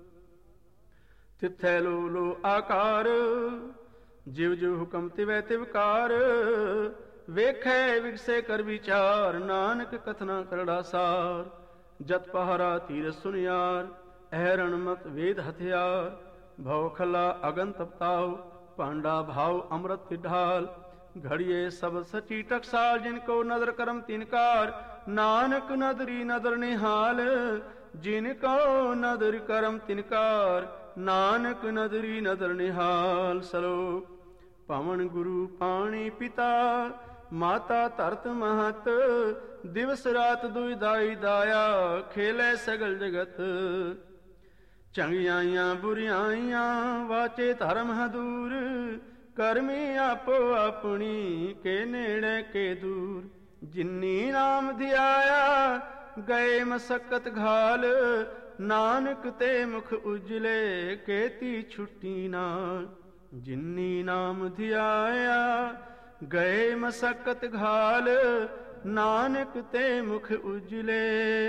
ਤਿੱਥੈ ਲੋ ਲੋ ਆਕਾਰ, ਜਿਵ ਜਿਵ ਹੁਕਮ ਤਿਵੈ ਤਿਵਕਾਰ। ਵੇਖੈ ਵਿਗਸੇ ਕਰ ਵਿਚਾਰ, ਨਾਨਕ ਕਥਨਾ ਕਰੜਾ ਸਾਰ। ਜਤ ਪਹਾਰਾ ਤੀਰ ਸੁਨਿਆਰ, ਅਹਰਣ ਮਤ ਵੇਦ ਹਥਿਆਰ। ਭਉ ਖਲਾ ਅਗਨ ਤਪਤਾਉ, ਭਾਂਡਾ ਭਾਉ ਅੰਮ੍ਰਿਤ ਢਾਲ। ਘੜੀਏ ਸਬਦ ਸਚੀ ਟਕਸਾਲ, ਜਿਨ ਕੋ ਨਦਰ ਕਰਮ ਤਿਨਕਾਰ। ਨਾਨਕ ਨਦਰੀ ਨਦਰ ਨਿਹਾਲ, ਜਿਨ ਕੋ ਨਦਰ ਕਰਮ ਤਿਨਕਾਰ। ਨਾਨਕ ਨਦਰੀ ਨਦਰ ਨਿਹਾਲ। ਸਲੋਕ। ਪਵਨ ਗੁਰੂ ਪਾਣੀ ਪਿਤਾ, ਮਾਤਾ ਧਰਤ ਮਹਤ। ਦਿਵਸ ਰਾਤ ਦੁਇ ਦਾਈ ਦਾਇਆ, ਖੇਲੇ ਸਗਲ ਜਗਤ। ਚੰਗਿਆਈਆਂ ਬੁਰਿਆਈਆਂ, ਵਾਚੇ ਧਰਮ ਹਦੂਰ। ਕਰਮੀ ਆਪੋ ਆਪਣੀ, ਕੇ ਨੇੜੇ ਕੇ ਦੂਰ। ਜਿਨੀ ਨਾਮ ਧਿਆਇਆ, ਗਏ ਮਸਕਤ ਘਾਲ। ਨਾਨਕ ਤੇ ਮੁਖ ਉਜਲੇ, ਕੇਤੀ ਛੁੱਟੀ ਨਾਲ। ਜਿਨੀ ਨਾਮ ਧਿਆਇਆ, ਗਏ ਮਸਕਤ ਘਾਲ। ਨਾਨਕ ਤੇ ਮੁਖ ਉਜਲੇ,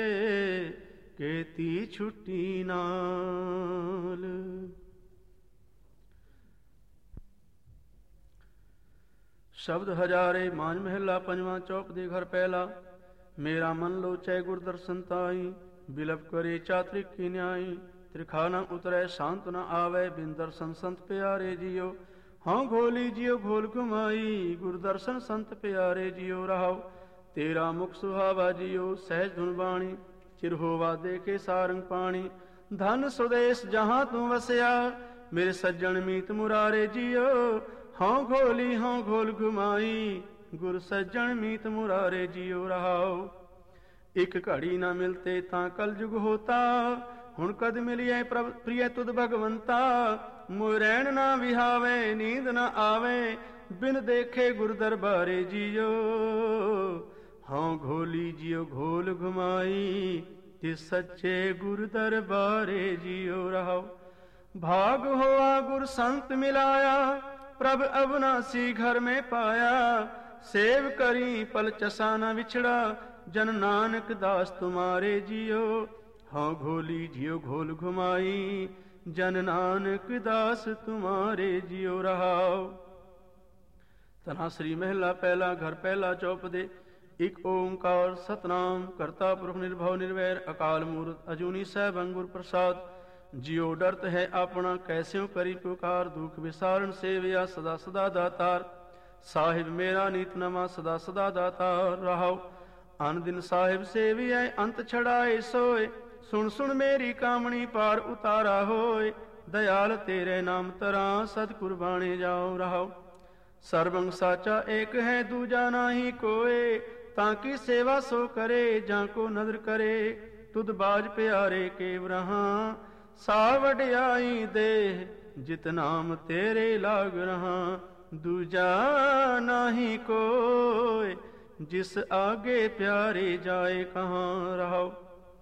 ਕੇਤੀ ਛੁੱਟੀ ਨਾਲ। ਸ਼ਬਦ ਹਜ਼ਾਰੇ ਮਾਂਝ ਮਹਿਲਾ ਪੰਜਵਾਂ, ਚੌਪ ਦੇ ਘਰ ਪਹਿਲਾ। ਮੇਰਾ ਮਨ ਲੋਚੈ ਗੁਰ ਦਰਸ਼ਨ ਤਾਈ, ਬਿਲਪ ਕਰੇ ਚਾਤ੍ਰਿਕ ਕੀ ਨਿਆਈ। ਤ੍ਰਿਖਾ ਨ ਉਤਰੈ ਸ਼ਾਂਤ ਨ ਆਵੈ, ਬਿਨ ਦਰਸ਼ਨ ਸੰਤ ਪਿਆਰੇ ਜੀਓ। ਹਾਂ ਘੋਲੀ ਜਿਉ ਘੋਲ ਘੁਮਾਈ, ਗੁਰ ਦਰਸ਼ਨ ਸੰਤ ਪਿਆਰੇ ਜੀਓ ਰਹਾਉ। ਤੇਰਾ ਮੁਖ ਸੁਹਾਵਾ ਜੀਓ, ਸਹਿਜ ਧੁਨ ਬਾਣੀ। ਚਿਰ ਹੋਵਾ ਦੇਖੇ ਸਾਰੰਗ ਪਾਣੀ। ਧਨ ਸੁਦੇਸ਼ ਜਹਾਂ ਤੂੰ ਵਸਿਆ, ਮੇਰੇ ਸੱਜਣ ਮੀਤ ਮੁਰਾਰੇ ਜੀਓ। ਹਾਂ ਘੋਲ ਘੁਮਾਈ, ਗੁਰ ਸੱਜਣ ਮੀਤ ਮੁਰਾਰੇ ਜੀਓ ਰਹਾਉ। ਇਕ ਘੜੀ ਨਾ ਮਿਲਤੇ ਤਾਂ ਕਲ ਜੁਗ ਹੋਤਾ, ਹੁਣ ਕਦ ਮਿਲਿਐ ਪ੍ਰਭ ਪ੍ਰਿਯ ਤੁਧ ਭਗਵੰਤਾ। ਮੋਇ ਰਹਿਣ ਨਾ ਵਿਹਾਵੇ, ਨੀਂਦ ਨਾ ਆਵੇ, ਬਿਨ ਦੇਖੇ ਗੁਰ ਦਰਬਾਰੇ ਜੀਓ। ਹਾਂ ਘੋਲੀ ਜਿਉ ਘੋਲ ਘੁਮਾਈ, ਤਿਸ ਸੱਚੇ ਗੁਰ ਦਰਬਾਰੇ ਜੀਓ ਰਹਾਉ। ਭਾਗ ਹੋਆ ਗੁਰ ਸੰਤ ਮਿਲਾਇਆ, ਪ੍ਰਭ ਅਵਨਾਸੀ ਘਰ में पाया। सेव करी पल चसा न विछड़ा, जन नानक दास तुम्हारे जियो। हाँ घोली जियो घोल घुमाई, जन नानक दास तुम्हारे जियो रहाओ। ਤਨਾਸਰੀ ਮਹਿਲਾ ਪਹਿਲਾ, ਘਰ ਪਹਿਲਾ ਚੌਪ ਦੇ। ਇਕ ਓੰਕਾਰ ਸਤਨਾਮ ਕਰਤਾ ਪੁਰਖ ਨਿਰਭਉ ਨਿਰਵੈਰ ਅਕਾਲ ਮੂਰਤ ਅਜੂਨੀ ਸੈਭੰ ਗੁਰ ਪ੍ਰਸਾਦ। ਜਿਉ ਡਰਤ ਹੈ ਆਪਣਾ ਕੈਸਿਉ ਕਰੀ ਪੁਕਾਰ, ਦੁਖ ਵਿਸਾਰਨ ਸੇਵਿਆ ਸਦਾ ਸਦਾ ਦਾਤਾਰ। ਸਾਹਿਬ ਮੇਰਾ ਨੀਤ ਨਵਾ ਸਦਾ ਸਦਾ ਦਾਤਾਰ ਰਹਾਉ। ਅਨ ਦਿਨ ਸਾਹਿਬ ਸੇਵੀਐ ਅੰਤ ਛੜਾਏ ਸੋਏ, ਸੁਣ ਸੁਣ ਮੇਰੀ ਕਾਮਣੀ ਪਾਰ ਉਤਾਰਾ ਹੋਏ। ਦਇਆਲ ਤੇਰੇ ਨਾਮ ਤਰਾਂ ਸਦ ਕੁਰਬਾਣੇ ਜਾਉ ਰਹਾਉ। ਸਰਬੰਗ ਸਾਚਾ ਏਕ ਹੈ ਦੂਜਾ ਨਾਹੀ ਕੋਏ, ਤਾਂ ਕੀ ਸੇਵਾ ਸੋ ਕਰੇ ਜਾਂ ਕੋ ਨਦਰ ਕਰੇ। ਤੁਧ ਬਾਜ ਪਿਆਰੇ ਕੇਵ ਰਹਾ, ਸਾ ਵਡਿਆਈ ਦੇ ਜਿਤ ਨਾਮ ਤੇਰੇ ਲਾਗ ਰਹਾ। ਦੂਜਾ ਨਾਹੀ ਕੋਏ, ਜਿਸ ਆਗੇ ਪਿਆਰੇ ਜਾਏ ਕਹਾਂ ਰਹਾਉ।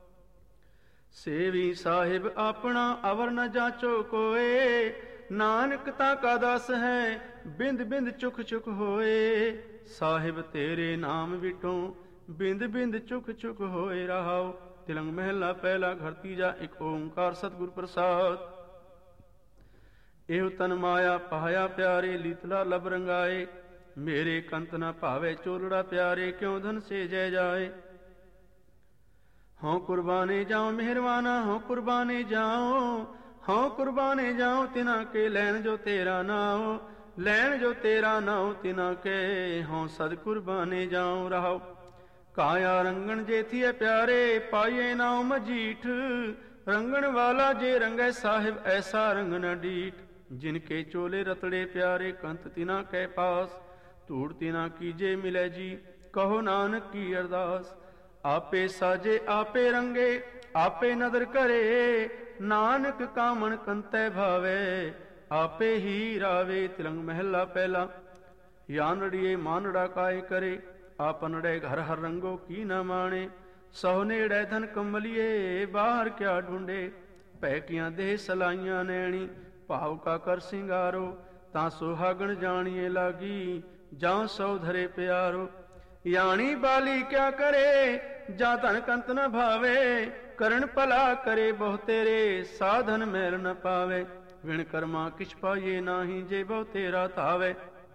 ਸੇਵੀ ਸਾਹਿਬ ਆਪਣਾ ਅਵਰ ਨ ਜਾਚੋ ਕੋਏ, ਨਾਨਕ ਤਾਂ ਕਾ ਦਾਸ ਹੈ ਬਿੰਦ ਬਿੰਦ ਚੁਕ ਚੁਕ ਹੋਏ। ਸਾਹਿਬ ਤੇਰੇ ਨਾਮ ਵਿਟੋਂ ਬਿੰਦ ਬਿੰਦ ਚੁਕ ਚੁਕ ਹੋਏ ਰਹਾਉ। ਤਿਲੰਗ ਮਹਿਲਾ ਪਹਿਲਾ ਘਰ ਤੀਜਾ ਇਕ ਓੰਕਾਰ ਸਤਿਗੁਰ ਪ੍ਰਸਾਦ। ਇਹੋ ਤਨ ਮਾਇਆ ਪਾਇਆ ਪਿਆਰੇ, ਲੀਤਲਾ ਲਬ ਰੰਗਾਏ। ਮੇਰੇ ਕੰਤ ਨ ਭਾਵੇ ਚੋਲੜਾ ਪਿਆਰੇ, ਕਿਉ ਧਨ ਸੇ ਜੈ ਜਾਏ। ਹਉ ਕੁਰਬਾਨੇ ਜਾਉ ਮਿਹਰਵਾਨਾ, ਹਉ ਕੁਰਬਾਨੇ ਜਾਉ, ਹਉ ਕੁਰਬਾਨੇ ਜਾਉ ਤਿਨਾ ਕੇ ਲੈਣ ਜੋ ਤੇਰਾ ਨਾਉ। ਲੈਣ ਜੋ ਤੇਰਾ ਨਾਉ ਤਿਨਾ ਕੇ, ਹਉ ਸਦ ਕੁਰਬਾਨੇ ਜਾਉ ਰਹਾਉ। ਕਾਇਆ ਰੰਗਣ ਜੇਥੀਏ ਪਿਆਰੇ, ਪਾਈਏ ਨਾਉ ਮਜੀਠ। ਰੰਗਣ ਵਾਲਾ ਜੇ ਰੰਗੈ ਸਾਹਿਬ, ਐਸਾ ਰੰਗ ਨ ਡੀਠ। ਜਿਨ ਕੇ ਚੋਲੇ ਰਤੜੇ ਪਿਆਰੇ, ਕੰਤ ਤਿਨਾ ਕੈ ਪਾਸ। ਧੂੜ ਤਿਨਾ ਕੀਜੇ ਮਿਲੈ ਜੀ, ਕਹੋ ਨਾਨਕ ਕੀ ਅਰਦਾਸ। ਆਪੇ ਸਾਜੇ ਆਪੇ ਰੰਗੇ, ਆਪੇ ਨਦਰ ਕਰੇ। ਨਾਨਕ ਕਾਮਣ ਕੰਤੈ ਭਾਵੇ, ਆਪੇ ਹੀ ਰਾਵੇ। ਤਿਲੰਗ ਮਹਿਲਾ ਪਹਿਲਾ। ਯਾਨੜੀਏ ਮਾਨੜਾ ਕਾਇ ਕਰੇ, ਆਪਨੜੇ ਘਰ ਹਰ ਰੰਗੋ ਕੀ ਨ ਮਾਣੇ। ਸਹੁ ਨੇੜੈ ਧਨ ਕਮਲੀਏ, ਬਾਹਰ ਕਿਆ ਢੂੰਡੇ। ਪੈ ਕੀਆਂ ਦੇਹ ਸਲਾਈਆਂ ਨੈਣੀ, ਭਾਵ ਕਾ ਕਰ ਸਿੰਗਾਰੋ। ਤਾਂ ਸੁਹਾਗਣ ਜਾਣੀਏ ਲਾਗੀ, ਜਾਂ ਸੌ ਧਰੇ ਪਿਆਰੋ। ਯਾਣੀ ਬਾਲੀ ਕਿਆ ਕਰੇ, ਜਾਂ ਧਨ ਕੰਤ ਨ ਭਾਵੇ। ਕਰਨ ਭਲਾ ਕਰੇ ਬਹੁ ਤੇਰੇ, ਸਾਧਨ ਮੈਲ ਨ ਪਾਵੇ। ਵਿਣ ਕਰਮਾ ਕਿਛ ਪਾਈਏ ਨਾਹੀ, ਜੇ ਬਹੁ ਤੇਰਾ ਧਾਵੇ।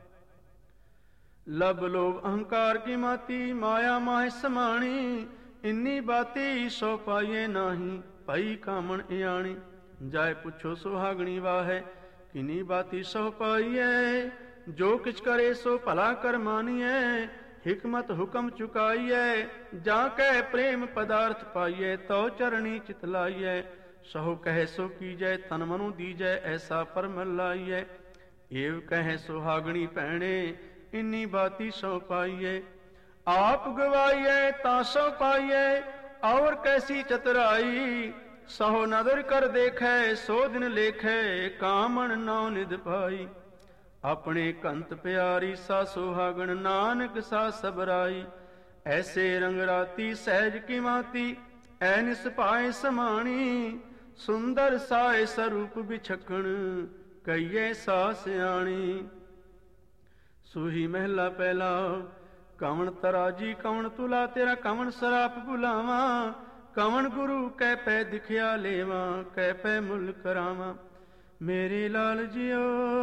ਲਬ ਲੋਭ ਅਹੰਕਾਰ ਕੀ ਮਾਤੀ, ਮਾਇਆ ਮਾਹਿ ਸਮਾਣੀ। ਇੰਨੀ ਬਾਤੀ ਸੋ ਪਾਈਏ ਨਾਹੀ, ਭਈ ਕਾਮਣ ਇਆਣੀ। ਜਾਏ ਪੁੱਛੋ ਸੁਹਾਗਣੀ ਵਾਹੈ, ਕਿਨੀ ਬਾਤੀ ਸੋ ਪਾਈਐ। ਜੋ ਕਿਛ ਕਰੇ ਸੋ ਭਲਾ ਕਰ ਮਾਨੀਐ। ਹਿਕਮਤ ਹੁਕਮ ਚੁਕਾਈਐ, ਜਾਂ ਕੈ ਪ੍ਰੇਮ ਪਦਾਰਥ ਪਾਈਐ। ਤਉ ਚਰਣੀ ਚਿਤ ਲਾਈਐ, ਸਹੁ ਕਹੈ ਸੋ ਕੀਜੈ। ਤਨ ਮਨੁ ਦੀਜੈ, ਐਸਾ ਪਰਮ ਲਾਈਐ। ਏਵ ਕਹੈ ਸੁਹਾਗਣੀ ਭੈਣੇ, ਇੰਨੀ ਬਾਤੀ ਸੋ ਪਾਈਐ। ਆਪ ਗਵਾਈਐ ਤਾਂ ਸੋ ਪਾਈਐ, ਔਰ ਕੈਸੀ ਚਤੁਰਾਈ। ਸਹੁ ਨਦਰ ਕਰ ਦੇਖੈ, ਸੋ ਦਿਨ ਲੇਖੈ। ਕਾਮਣ ਨੌ ਨਿਧ ਪਾਈ। ਆਪਣੇ ਕੰਤ ਪਿਆਰੀ, ਸਾ ਸੁਹਾਗਣ ਨਾਨਕ ਸਾ ਸਬਰਾਈ। ਐਸੇ ਰੰਗ ਰਾਤੀ ਸਹਿਜ ਕੀ ਮਾਤੀ, ਐ ਨਿਸ ਪਾਏ ਸਮਾਣੀ। ਸੁੰਦਰ ਸਾਏ ਸਰੂਪ ਬਿਛਕਣ, ਕਈਏ ਸਾ ਸਿਆਣੀ। ਸੂਹੀ ਮਹਿਲਾ ਪਹਿਲਾ। ਕਵਣ ਤਰਾਜੀ ਕਵਣ ਤੁਲਾ, ਤੇਰਾ ਕਵਣ ਸਰਾਪ ਭੁਲਾਵਾਂ। ਕਵਣ ਗੁਰੂ ਕੈ ਪੈ ਦਿਖਿਆ ਲੇਵਾਂ, ਕੈ ਪੈ ਮੁੱਲ ਕਰਾਵਾਂ। ਮੇਰੇ ਲਾਲ ਜਿਉ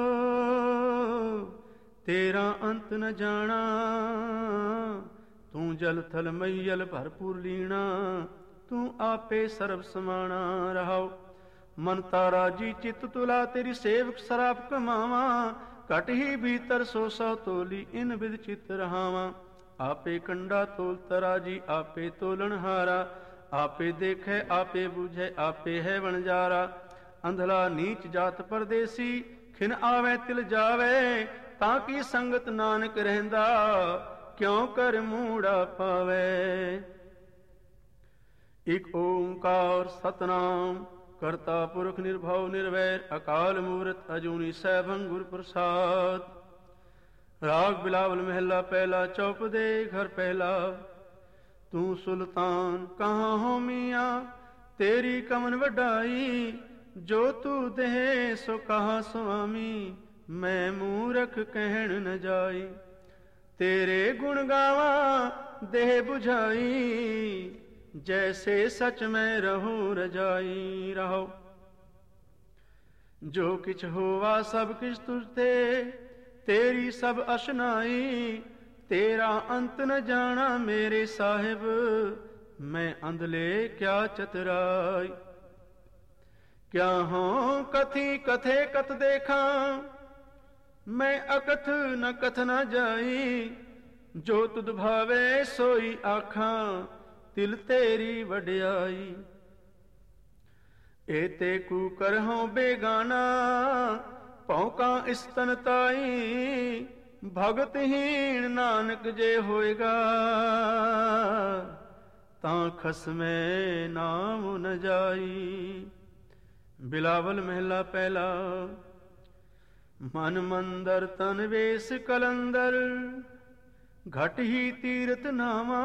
ਤੇਰਾ ਅੰਤ ਨ ਜਾਣਾ। ਤੂੰ ਜਲ ਥਲ ਮਈਲ ਭਰਪੂਰ ਲੀਣਾ, ਤੂੰ ਆਪੇ ਸਰਬ ਸਮਾਣਾ ਰਹਾਉ। ਮਨ ਤਾਰਾ ਜੀ ਚਿਤ ਤੁਲਾ, ਤੇਰੀ ਸੇਵਕ ਸਰਾਪ ਕਮਾਵਾਂ। ਘਟ ਹੀ ਭੀਤਰ ਸੋ ਸੌ ਤੋਲੀ, ਇਨ ਬਿਦ ਚਿਤ ਰਹਾਵਾਂ। ਆਪੇ ਕੰਡਾ ਤੋਲ ਤਰਾਜੀ, ਆਪੇ ਤੋਲਣ ਹਾਰਾ। ਆਪੇ ਦੇਖੈ ਆਪੇ ਬੂਝੈ, ਆਪੇ ਹੈ ਵਣਜਾਰਾ। ਅੰਧਲਾ ਨੀਚ ਜਾਤ ਪਰਦੇਸੀ, ਖਿਨ ਆਵੇ ਤਿਲ ਜਾਵੇ। ਤਾਂ ਕੀ ਸੰਗਤ ਨਾਨਕ ਰਹਿੰਦਾ, ਕਿਉ ਕਰ ਮੂੜਾ ਪਾਵੇ। ਇਕ ਓੰਕਾਰ ਸਤਨਾਮ ਕਰਤਾ ਪੁਰਖ ਨਿਰਭਉ ਨਿਰਵੈਰ ਅਕਾਲ ਮੂਰਤ ਅਜੂਨੀ ਸੈਭੰ ਗੁਰ ਪ੍ਰਸਾਦ। ਰਾਗ ਬਿਲਾਵਲ ਮਹਿਲਾ ਪਹਿਲਾ ਚੌਪਦੇ ਘਰ ਪਹਿਲਾ। ਤੂੰ ਸੁਲਤਾਨ ਕਹਾਂ ਹੋ ਮੀਆਂ, ਤੇਰੀ ਕਮਨ ਵਡਾਈ। ਜੋ ਤੂੰ ਦੇਹ ਸੋ ਕਹਾ ਸੁਆਮੀ, ਮੈਂ ਮੂਰਖ ਕਹਿਣ ਨ ਜਾਈ। ਤੇਰੇ ਗੁਣ ਗਾਵਾਂ ਦੇਹ ਬੁਝਾਈ, ਜੈਸੇ ਸਚ ਮੈਂ ਰਹੂੰ ਰਜਾਈ ਰਹੋ। ਜੋ ਕਿਛ ਹੋਵਾ ਸਭ ਕਿਛ ਤੁਝ ਤੇ, ਤੇਰੀ ਸਭ ਅਸ਼ਨਾਈ। ਤੇਰਾ ਅੰਤ ਨ ਜਾਣਾ ਮੇਰੇ ਸਾਹਿਬ, ਮੈਂ ਅੰਧਲੇ ਕਿਆ ਚਤਰਾਈ। ਕਿਆ ਹੋਂ ਕਥੀ ਕਥੇ ਕਤ ਦੇਖਾਂ, ਮੈਂ ਅਕਥ ਨ ਕਥ ਨ ਜਾਈ। ਜੋ ਤੁਧ ਭਾਵੇ ਸੋਈ ਆਖਾਂ, ਤਿਲ ਤੇਰੀ ਵਡਿਆਈ। ਏਤੇ ਕੂ ਕਰਹੁ ਬੇਗਾਨਾ, ਭੌਂਕਾਂ ਇਸਤਨ ਤਾਈ। ਭਗਤਹੀਣ ਨਾਨਕ ਜੇ ਹੋਏਗਾ, ਤਾਂ ਖਸਮੇ ਨਾਮ ਨ ਜਾਈ। ਬਿਲਾਵਲ ਮਹਿਲਾ ਪਹਿਲਾ। ਮਨ ਮੰਦਰ ਤਨ ਵੇਸ ਕਲੰਦਰ, ਘਟ ਹੀ ਤੀਰਥ ਨਾਵਾ।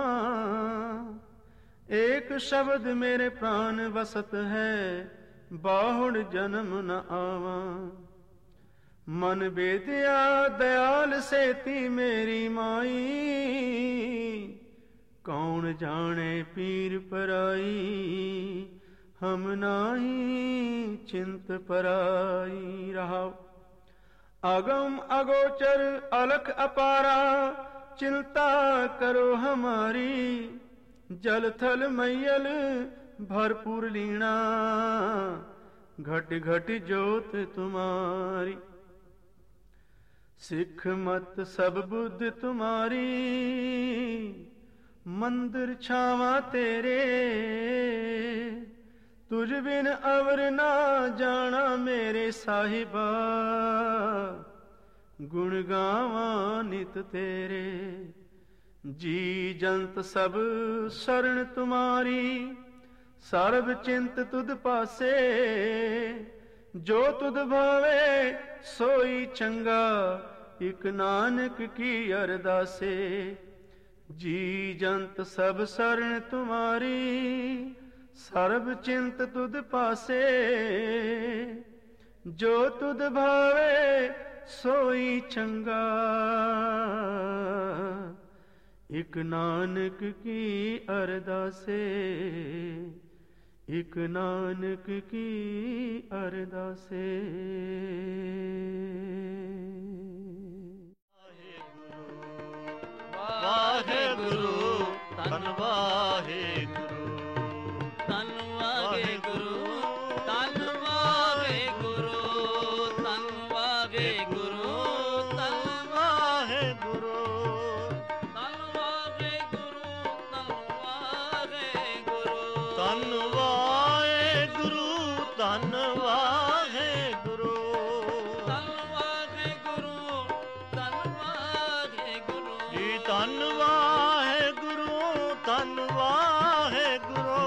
ਏਕ ਸ਼ਬਦ ਮੇਰੇ ਪ੍ਰਾਨ ਵਸਤ ਹੈ, ਬਾਹੁੜ ਜਨਮ ਨ ਆਵਾ। ਮਨ ਬੇਦਿਆ ਦਇਆਲ ਸੇਤੀ ਮੇਰੀ ਮਾਈ, ਕੌਣ ਜਾਣੇ ਪੀਰ ਪਰਾਈ। ਹਮ ਨਾਹੀ ਚਿੰਤ ਪਰਾਈ। ਰਹਾਉ ਅਗਮ ਅਗੋਚਰ ਅਲਖ ਅਪਾਰਾ, ਚਿੰਤਾ ਕਰੋ ਹਮਾਰੀ। ਜਲ ਥਲ ਮਈਲ ਭਰਪੂਰ ਲੀਣਾ, ਘਟ ਘਟ ਜੋਤ ਤੁਮਾਰੀ। ਸਿੱਖ ਮਤ ਸਭ ਬੁੱਧ ਤੁਮਾਰੀ, ਮੰਦਰ ਛਾਵਾਂ ਤੇਰੇ। ਤੁਝ ਬਿਨ ਅਵਰ ਨਾ ਜਾਣਾ ਮੇਰੇ ਸਾਹਿਬਾ, ਗੁਣ ਗਾਵਾਂ ਨਿਤ ਤੇਰੇ। ਜੀ ਜੰਤ ਸਭ ਸ਼ਰਨ ਤੁਮਾਰੀ, ਸਰਬ ਚਿੰਤ ਤੁਧ ਪਾਸੇ। ਜੋ ਤੁਧ ਭਾਵੇ ਸੋਈ ਚੰਗਾ, ਇਕ ਨਾਨਕ ਕੀ ਅਰਦਾਸੇ। ਜੀ ਜੰਤ ਸਭ ਸ਼ਰਨ ਤੁਮਾਰੀ, ਸਰਬ ਚਿੰਤ ਤੁਧ ਪਾਸੇ। ਜੋ ਤੁਧ ਭਾਵੇ ਸੋਈ ਚੰਗਾ, ਇਕ ਨਾਨਕ ਕੀ ਅਰਦਾਸੇ। ਇਕ ਨਾਨਕ ਕੀ ਅਰਦਾਸੇ। ਵਾਹਿਗੁਰੂ ਧੰਨ ਵਾਹਿਗੁਰੂ, ਧੰਨ ਵਾਹਿਗੁਰੂ, ਧੰਨ ਵਾਹਿਗੁਰੂ, ਧੰਨ ਵਾਹਿਗੁਰੂ, ਧੰਨ ਵਾਹਿਗੁਰੂ, ਧੰਨ ਵਾਹਿਗੁਰੂ, ਧੰਨ ਵਾਹਿਗੁਰੂ, ਧੰਨ ਵਾਹਿਗੁਰੂ, ਧੰਨ ਵਾਹਿਗੁਰੂ, ਧੰਨ ਵਾਹਿਗੁਰੂ, ਜੀ ਧੰਨ ਵਾਹਿਗੁਰੂ, ਧੰਨ ਵਾਹਿਗੁਰੂ,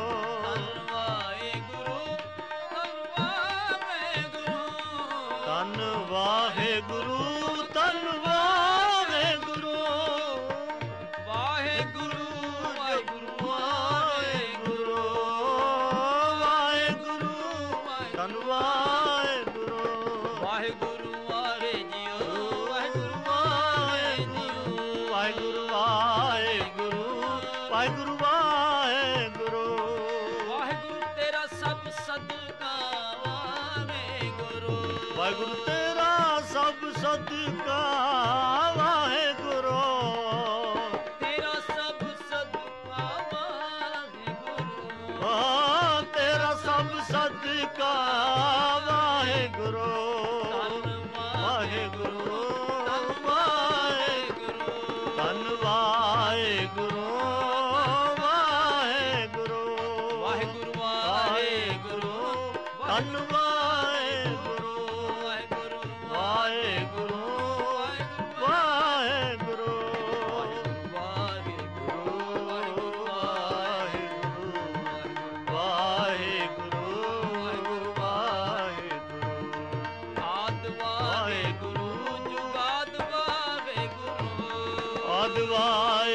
ਧੰਨ ਵਾਹਿਗੁਰੂ, ਧੰਨ ਵਾਹਿਗੁਰੂ, ਵਾਹਿਗੁਰੂ, ਵਾਹਿਗੁਰੂ, ਵਾਹਿਗੁਰੂ, ਵਾਹਿਗੁਰੂ, ਧੰਨ ਵਾਹਿਗੁਰੂ, ਵਾਹਿਗੁਰੂ ਵਾਹਿ ਜੀਓ, ਵਾਹਿਗੁਰੂ ਵਾਹਿ ਜੀਓ, ਵਾਹਿਗੁਰੂ ਵਾਹਿਗੁਰੂ, ਵਾਹਿਗੁਰੂ ਵਾਹਿਗੁਰੂ, ਵਾਹਿਗੁਰੂ ਤੇਰਾ ਸਭ ਸਦਕਾ, ਵਾਹਿਗੁਰੂ, ਵਾਹਿਗੁਰੂ ਤੇਰਾ ਸਭ ਸਦਕਾ, ਵਾਹਿਗੁਰੂ, ਤੇਰਾ ਸਭ ਸਦਕਾ, ਵਾਹਿਗੁਰੂ, ਹਾਂ ਤੇਰਾ ਸਭ ਸਦਕਾ, ਵਾਹਿਗੁਰੂ, ਵਾਹਿਗੁਰੂ, ਵਾਹਿਗੁਰੂ, ਧੰਨ ਵਾਹਿਗੁਰੂ, ਵਾਹਿਗੁਰੂ, ਵਾਹਿਗੁਰੂ, ਵਾਹਿਗੁਰੂ, ਧੰਨ ਵਾਹਿਗੁਰੂ, ਵਾਹਿਗੁਰੂ, ਵਾਹਿਗੁਰੂ, ਵਾਹਿਗੁਰੂ, ਵਾਹਿਗੁਰੂ, ਵਾਹਿਗੁਰੂ, ਆਦਿ ਵਾਹਿਗੁਰੂ, ਜੁਗਾਦ ਵਾਹਿਗੁਰੂ, ਆਦਿ ਵਾਹਿਗੁਰੂ,